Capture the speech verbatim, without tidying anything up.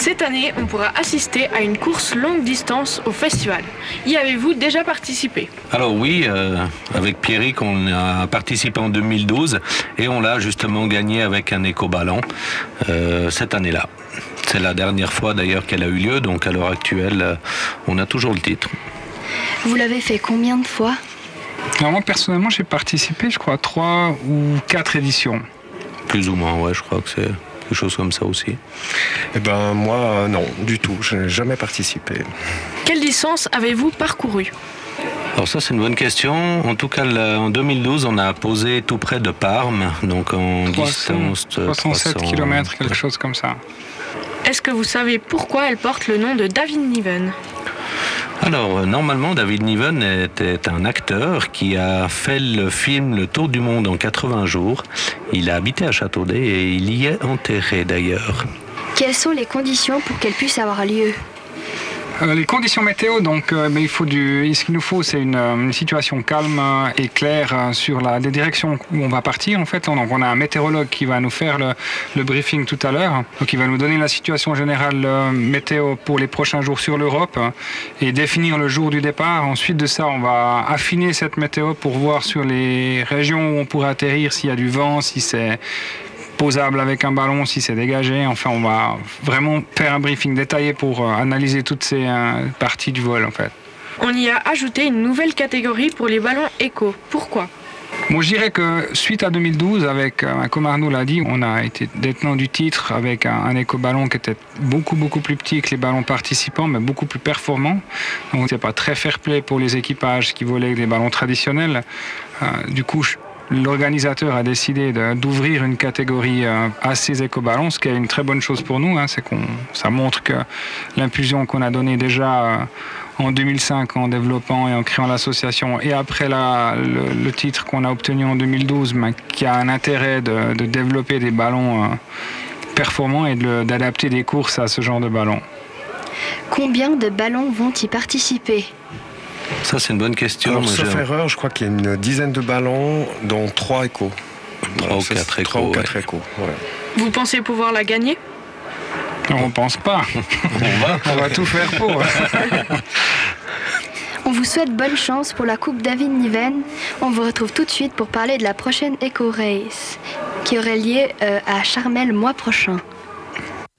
Cette année, on pourra assister à une course longue distance au festival. Y avez-vous déjà participé ? Alors oui, euh, avec Pierrick, on a participé en deux mille douze et on l'a justement gagné avec un éco-ballon euh, cette année-là. C'est la dernière fois d'ailleurs qu'elle a eu lieu, donc à l'heure actuelle, euh, on a toujours le titre. Vous l'avez fait combien de fois ? Alors moi personnellement, j'ai participé, je crois, à trois ou quatre éditions. Plus ou moins, ouais, je crois que c'est quelque chose comme ça aussi. Eh ben moi, euh, non, du tout. Je n'ai jamais participé. Quelle distance avez-vous parcouru ? Alors ça, c'est une bonne question. En tout cas, en deux mille douze, on a posé tout près de Parme, donc en distance de trois cent sept kilomètres, quelque chose comme ça. Est-ce que vous savez pourquoi elle porte le nom de David Niven ? Alors, normalement, David Niven était un acteur qui a fait le film Le Tour du Monde en quatre-vingts jours. Il a habité à Châteaudet et il y est enterré d'ailleurs. Quelles sont les conditions pour qu'elle puisse avoir lieu ? Euh, les conditions météo, donc, euh, mais il faut du, ce qu'il nous faut, c'est une, une situation calme et claire euh, sur la, les directions où on va partir. En fait, donc, on a un météorologue qui va nous faire le, le briefing tout à l'heure. Donc, il va nous donner la situation générale euh, météo pour les prochains jours sur l'Europe euh, et définir le jour du départ. Ensuite de ça, on va affiner cette météo pour voir sur les régions où on pourrait atterrir, s'il y a du vent, si c'est posable avec un ballon, si c'est dégagé. Enfin, on va vraiment faire un briefing détaillé pour euh, analyser toutes ces euh, parties du vol, en fait. On y a ajouté une nouvelle catégorie pour les ballons éco. Pourquoi ? Moi, je dirais que suite à deux mille douze, avec, euh, comme Arnaud l'a dit, on a été détenant du titre avec un, un éco-ballon qui était beaucoup, beaucoup plus petit que les ballons participants, mais beaucoup plus performant. Donc, c'est pas très fair-play pour les équipages qui volaient avec des ballons traditionnels. Euh, du coup, je L'organisateur a décidé de, d'ouvrir une catégorie euh, à ces éco-ballons, ce qui est une très bonne chose pour nous. Hein, c'est qu'on, ça montre que l'impulsion qu'on a donnée déjà euh, en deux mille cinq en développant et en créant l'association, et après la, le, le titre qu'on a obtenu en deux mille douze, ben, qui a un intérêt de, de développer des ballons euh, performants et de, d'adapter des courses à ce genre de ballons. Combien de ballons vont y participer ? Ça, c'est une bonne question. Alors, Moi, sauf j'ai... erreur, je crois qu'il y a une dizaine de ballons, dont trois échos. Trois ou quatre échos. Trois ou quatre ouais. échos, ouais. Vous pensez pouvoir la gagner ? On ne pense pas. On va, On va tout faire pour. On vous souhaite bonne chance pour la Coupe David Niven. On vous retrouve tout de suite pour parler de la prochaine Eco Race qui aurait lieu euh, à Charmel le mois prochain.